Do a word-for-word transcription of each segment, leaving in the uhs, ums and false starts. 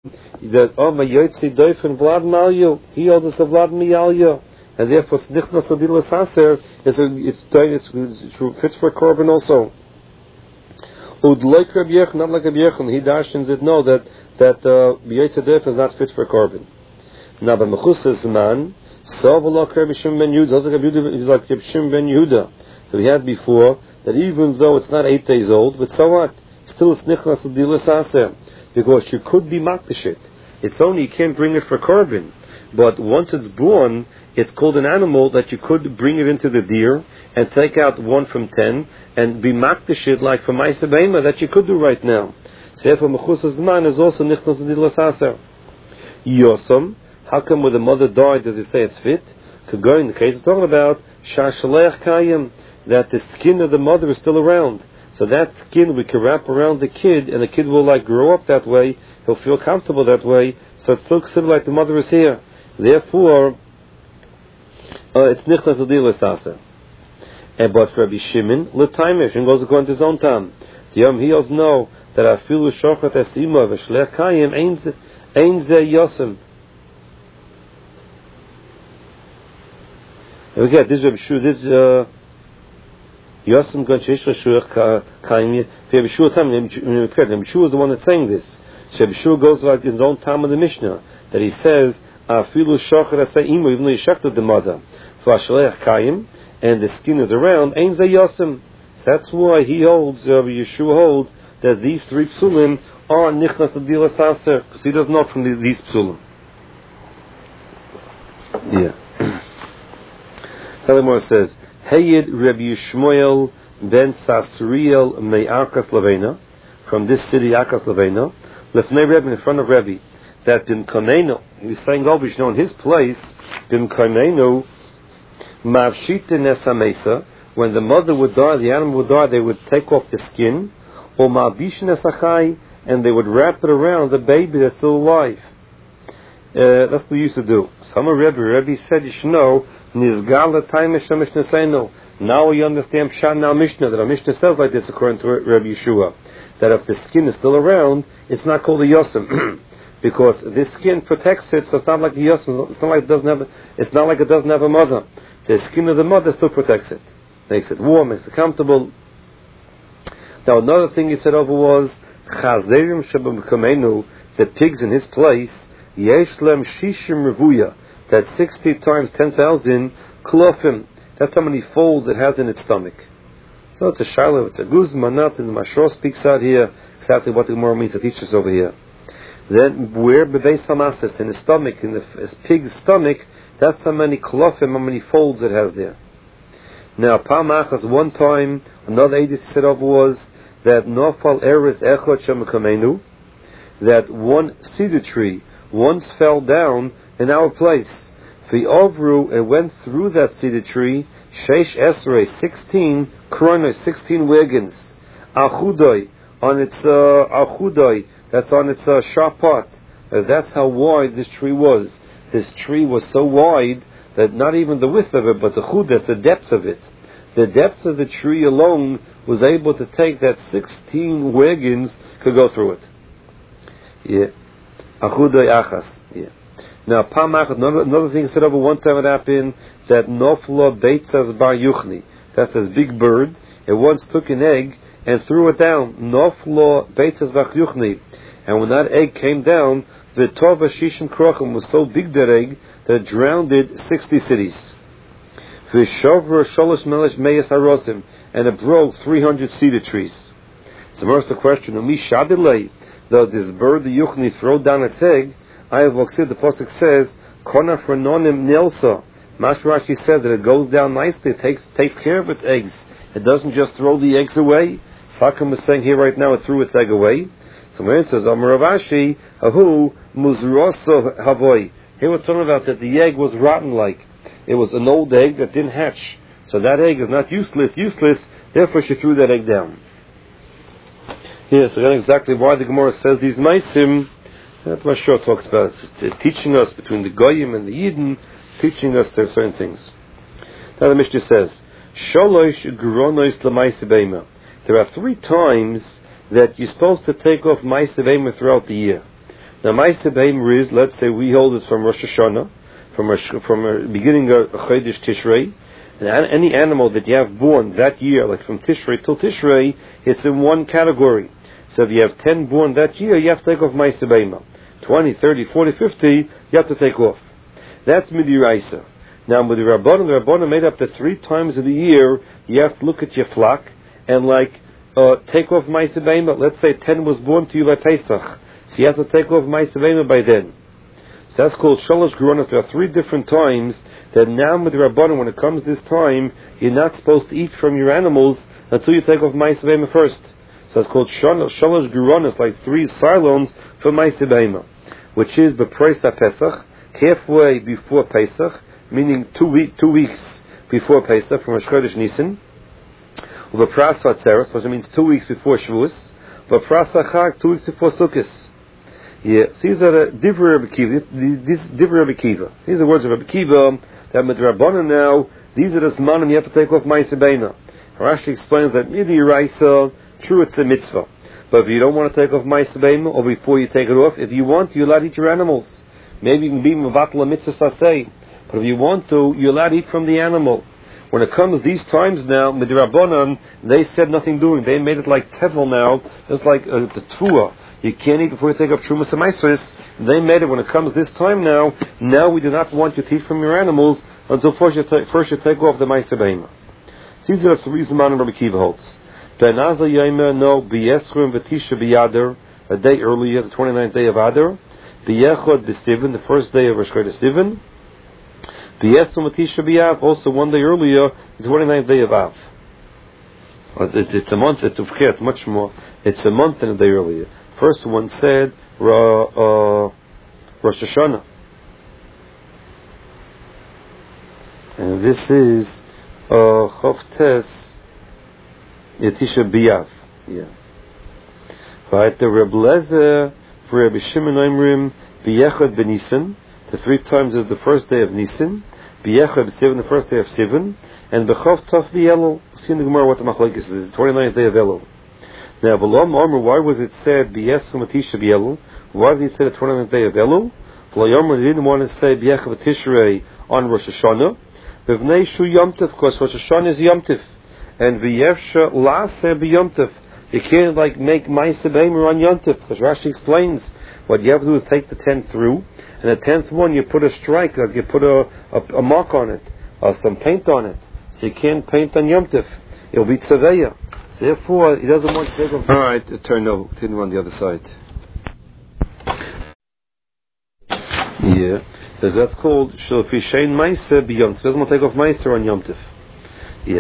that oh my yotzi doifen vlad malyo, he holds us a vlad miyalyo, and therefore snichnas ladilas haser is a, it's it's it fits for korban also. Ud like Rabbi Yechon, not like Rabbi Yechon, he dashins it no that that yotzi doifen is not fit for korban. Now by mechusas man, so v'lo Rabbi Shimon ben Yehuda, he's like Rabbi Shimon ben Yehuda that we had before, that even though it's not eight days old, but so what? Still it's nichnas l'dilas haser, because you could be makdashit. It's only you can't bring it for korban, but once it's born, it's called an animal that you could bring it into the deer and take out one from ten and be makdashit like for ma'aseh beima that you could do right now. So therefore mechusas man is also nichnas l'dilas haser. Yosam, how come when the mother died does it say it's fit? Could go in the case it's talking about shashaleach kayim, that the skin of the mother is still around. So that skin we can wrap around the kid, and the kid will like grow up that way. He'll feel comfortable that way. So it's still considered like the mother is here. Therefore, uh, it's nichnas l'dilas haser. And but for Rabbi Shimon, l'taimish, and goes according to his own time. The Yom he also know that afilu shochat esima v'shlech kayim ein ze yosem. And we get this Rabbi Shua, this uh, Yosem Gon Sheish Rashuach Kaim. Rabbi Shua time, Rabbi Shua is the one that's saying this. So Rabbi Shua goes like his own time of the Mishnah that he says, "Afilu shachar asaimu," even though he shechted the mother, for Ashleach Kaim, and the skin is around. Ein Zeh Yosem. That's why he holds, Rabbi Yeshua holds that these three psulim are nichnas l'dilas haser, because he doesn't know from the, these psulim. Yeah. Talimor says, Heyid Rabbi Yishmael ben Sasriel me Arkas Lavena, from this city Arkas Lavena, Lefnei Rebbe, in front of Rebbe, that Bim Konenu, he was saying over, you know, in his place, Bim Konenu, Mavshita Nesamesa, when the mother would die, the animal would die, they would take off the skin, or Mavbish Nesachai, and they would wrap it around the baby that's still alive. Uh, that's what we used to do. Some of Rebbe, Rebbe said, you should know, now we understand Pshat now Mishnah, that our Mishnah says like this according to Rabbi Yeshua, that if the skin is still around, it's not called a Yosem, because this skin protects it, so it's not like a Yosem, it's not like it doesn't have a, it's not like it doesn't have a mother. The skin of the mother still protects it, makes it warm, makes it comfortable. Now another thing he said over was Chazerim Shabam the pigs in his place, Yeshlem Shishim Revuya, that sixty times ten thousand klofim, that's how many folds it has in its stomach. So it's a shiloh, it's a guzma, not, and the Mashro speaks out here exactly what the Gemara means to teach us over here. Then, where bebeis hamasis, in the stomach, in the pig's stomach, that's how many klofim, how many folds it has there. Now, Pamachas, one time, another Edith said over was that Nofal Eris Echot Shemakamenu, that one cedar tree once fell down in our place. V'ovru, it went through that cedar tree, Sheish Esrei, sixteen kronos, sixteen wagons, Achudoi, on its, uh, Achudoi, that's on its uh, sharp part, as that's how wide this tree was. This tree was so wide that not even the width of it, but the chudas, the depth of it. The depth of the tree alone was able to take that sixteen wagons could go through it. Yeah. Achudoi achas. Yeah. Now, Pamach, another, another thing said over one time it happened that Nofla Beitzas Bar Yuchni, that's this big bird, it once took an egg and threw it down. Nofla Beitzas Bar Yuchni. And when that egg came down, the Tova Shishim Krochim was so big that egg that it drowned sixty cities. V'shovra Sholosh Melesh Meyas Harosim, and it broke three hundred cedar trees. So first the question, Umi Shadilei, though this bird, the Yuchni, throw down its egg, I have the Pasuk says, Kona Frenonim Nelsa. Mashrashi says that it goes down nicely, it takes takes care of its eggs. It doesn't just throw the eggs away. Sakam is saying here right now it threw its egg away. So when it says, Amar Ravashi, Ahu Muzroso Havoi. Here we're talking about that the egg was rotten like. It was an old egg that didn't hatch. So that egg is not useless, useless, therefore she threw that egg down. Yes, so that's exactly why the Gemara says these Maisim. That's what Shor talks about. It's teaching us between the Goyim and the Yidden, teaching us there certain things. Now the Mishnah says, Sholosh Gronois L'Maisa Beima. There are three times that you're supposed to take off Maisa Beima throughout the year. Now, Ma'aseh Behemoth is, let's say we hold it from Rosh Hashanah, from a, from a beginning of Chodesh Tishrei, and any animal that you have born that year, like from Tishrei till Tishrei, it's in one category. So if you have ten born that year, you have to take off Ma'aseh Behemoth. twenty, thirty, forty, fifty, you have to take off. That's Midiraisa. Now, with the Rabbanon, the Rabbanon made up that three times of the year, you have to look at your flock and, like, uh, take off Ma'aseh Behemoth. Let's say ten was born to you by Pesach. So you have to take off Ma'aseh Behemoth by then. So that's called Shalosh Geronos. There are three different times that now with the Rabbanon, when it comes this time, you're not supposed to eat from your animals until you take off Ma'aseh Behemoth first. So it's called Shalosh Geronos, like three silons for Ma'aseh Behemoth, which is the Preis HaPesach, halfway before Pesach, meaning two, week, two weeks before Pesach, from Rosh Chodesh Nisan. U'b'Pras HaTzeres, which means two weeks before Shavuos. U'b'Pras HaChag, two weeks before Sukkot. Yeah, so these are the Divrei Rabbi Kiva. These Divrei Rabbi Kiva. These are the words of Rabbi Kiva that with Rabbanan now, these are the Zmanim you have to take off Ma'aseh Behemoth. Rashi explains that Midiraisa, true, it's a mitzvah. But if you don't want to take off Ma'aseh Behemoth, or before you take it off, if you want to, you're allowed to eat your animals. Maybe you can be Mevatel a mitzvah saseh. But if you want to, you're allowed to eat from the animal. When it comes these times now, Midrabanan, they said nothing doing. They made it like Tevel now. It's like uh, the Tvua. You can't eat before you take up Trumas and Maasros. They made it when it comes this time now. Now we do not want you to eat from your animals until first you, ta- first you take off the Ma'aseh Behemoth. These are the reason Rabbi Kiva holds. Be'naza Yomer, no, B'yesrim v'tisha b'yadar, a day earlier, the twenty-ninth day of Adar. B'yechod b'Sivan, the first day of Rosh Chodesh Sivan. B'yesrim v'tisha b'yav, also one day earlier, the twenty-ninth day of Av. It's, it's a month, it's, it's much more, it's a month and a day earlier. First one said, Ra, uh, Rosh Hashanah. And this is, uh, Chavtes, Tisha B'Yav. Yeah. Right, the Reb Lezer, for Rabbi Shimon Oimrim, B'yechad B'Nisan, the three times is the first day of Nisan, B'yechad B'Sivan, the first day of Sivan, and B'chav Taf B'Elul. See in the Gemara what the Machlekes is, the twenty-ninth day of Elul. Now, B'lam Omer, why was it said B'yesum Tisha B'Elul? Why did he say the twenty-ninth day of Elul? B'lam Omer didn't want to say B'yechad B'Tishrei on Rosh Hashanah. B'vnei Shu Yom Tov, because Rosh Hashanah is Yom Tov. And V'yevsha La'aseh B'Yom Tov. You can't like make Ma'aseh Behemoth on Yom Tov, because Rashi explains what you have to do is take the tenth through, and the tenth one you put a strike, like you put a, a, a mark on it, or some paint on it. So you can't paint on Yom Tov. It'll be Tzaveya. So therefore, he doesn't want to take off. Alright, turn over, turn on the other side. Yeah, so that's called Shalfishain Ma'aseh B'Yom Tov. He doesn't want to take off Ma'aseh on Yom Tov. Yeah.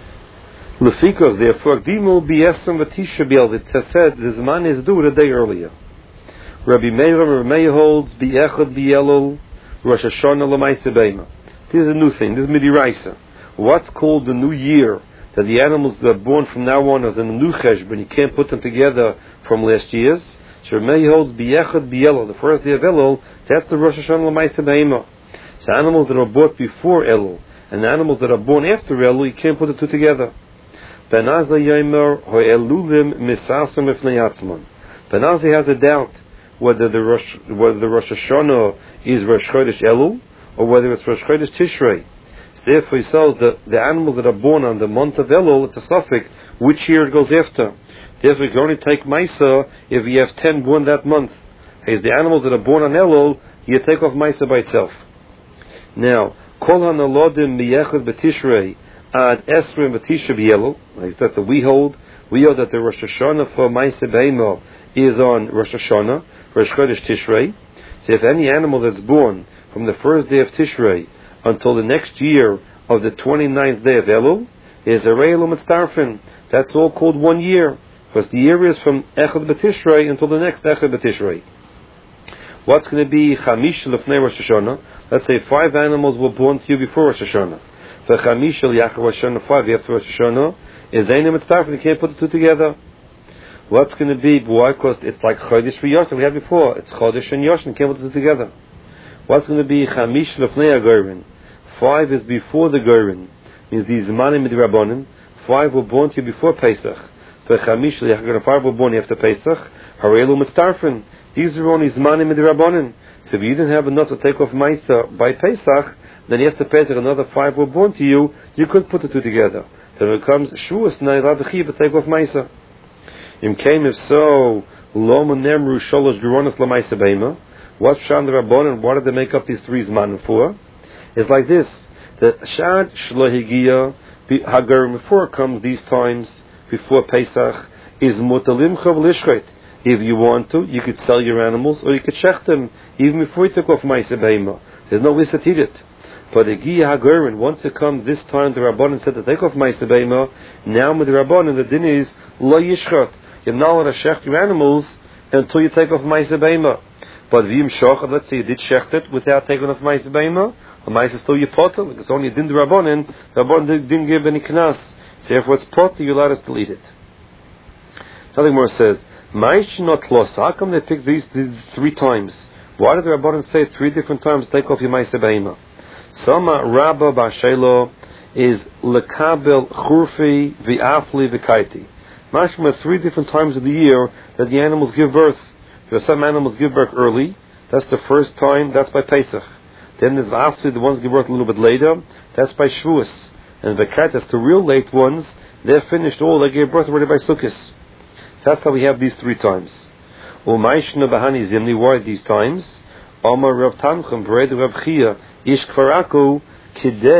Lefikos, therefore, Gdimul B'Yesem V'Tisha B'Elul. It said the Zman is due a day earlier. Rabbi Meir, Rabbi Meir holds B'Echad B'Elul Rosh Hashanah L'Ma'aseh Behemoth. This is a new thing. This is Midiraisa. What's called the new year, that the animals that are born from now on as in the new cheshbon, you can't put them together from last year's. So Rabbi Meir holds B'Echad B'Elul, the first day of Elul. That's the Rosh Hashanah L'Ma'aseh Behemoth. So animals that are bought before Elul and the animals that are born after Elul, you can't put the two together. Benazi Yomer Ho'elulim Misasam Ifnei Atzman. Benazi has a doubt whether the Rosh, whether the Rosh Hashanah is Rosh Chodesh Elul or whether it's Rosh Chodesh Tishrei. So therefore he says that the animals that are born on the month of Elul, it's a suffix which year it goes after. Therefore you can only take Maisa if you have ten born that month. As the animals that are born on Elul, you take off Maisa by itself. Now, Kol HaNalodim Miyechad B'Tishrei Ad Esrim V'Tisha B'Elul. That's what we hold. We hold that the Rosh Hashanah for Ma'aseh Behemoth is on Rosh Hashanah, Rosh Chodesh Tishrei. So if any animal that's born from the first day of Tishrei until the next year of the twenty-ninth day of Elul is a Re'elu Mitztarfin. That's all called one year, because the year is from Echad B'Tishrei until the next Echad B'Tishrei. What's going to be Chamish L'fnei Rosh Hashanah? Let's say five animals were born to you before Rosh Hashanah. The Chamish L'yachar Rosh Hashanah, five after Rosh Hashanah, is Einim Mitztarfin. You can't put the two together. What's going to be? Why? Because it's like Chodesh v'Yoshin we had before. It's Chodesh and Yoshin. You can't put the two together. What's going to be Chamish L'fnei HaGorin? Five is before the Gorin. Means these Zmanim Midrabanan. Five were born to you before Pesach. The Chamish L'yachar, five were born after Pesach. Harelu Mitztarfin. These are only Zmanim and Rabbanan. So if you didn't have enough to take off Maisa by Pesach, then you have to pay another five were born to you. You couldn't put the two together. Then it becomes Shavuos Nairad Chiv take off Maisa. Im came if so, Loma Nemru Sholosh Geronis LaMaisa Beima. What Shan the Rabbanan? What did they make up these three Zmanim for? It's like this: the Shad Shlohigia Hagar before it comes these times before Pesach is Mutalim Chav Lishchet. If you want to, you could sell your animals or you could shech them even before you took off Maisa Beima. There's no way to eat it. But the Gia Hagerin, once it comes this time, the Rabbanan said to take off Maisa Beima. Now with the Rabbanan, the din is Lo Yishchat. You're not allowed to shech your animals until you take off Maisa Beima. But Vim Shoch, let's say you did shech it without taking off Maisa Beima, the Maisa is still your potter, because only din the Rabbanan, the Rabbanan didn't give any knas. So therefore it's potter, you're allowed to still eat it. Nothing more says, Maish not lost. How come they picked these, these three times? Why did the Rabbanan say three different times take off your Maisa Beima? Sama Rabba Bashelo is Lekabel Churfi V'Afli V'Kaiti. Mashma three different times of the year that the animals give birth. There are some animals give birth early. That's the first time. That's by Pesach. Then there's V'Afli, the ones give birth a little bit later. That's by Shavuos. And V'Kaiti, that's the real late ones. They're finished all. They gave birth already by Sukkot. That's how we have these three times. U'Maishna Bahani Zimni, why these times? Amar Rav Tanchem, V'Red Rav Chia, Ish Kfaraku, Kidei.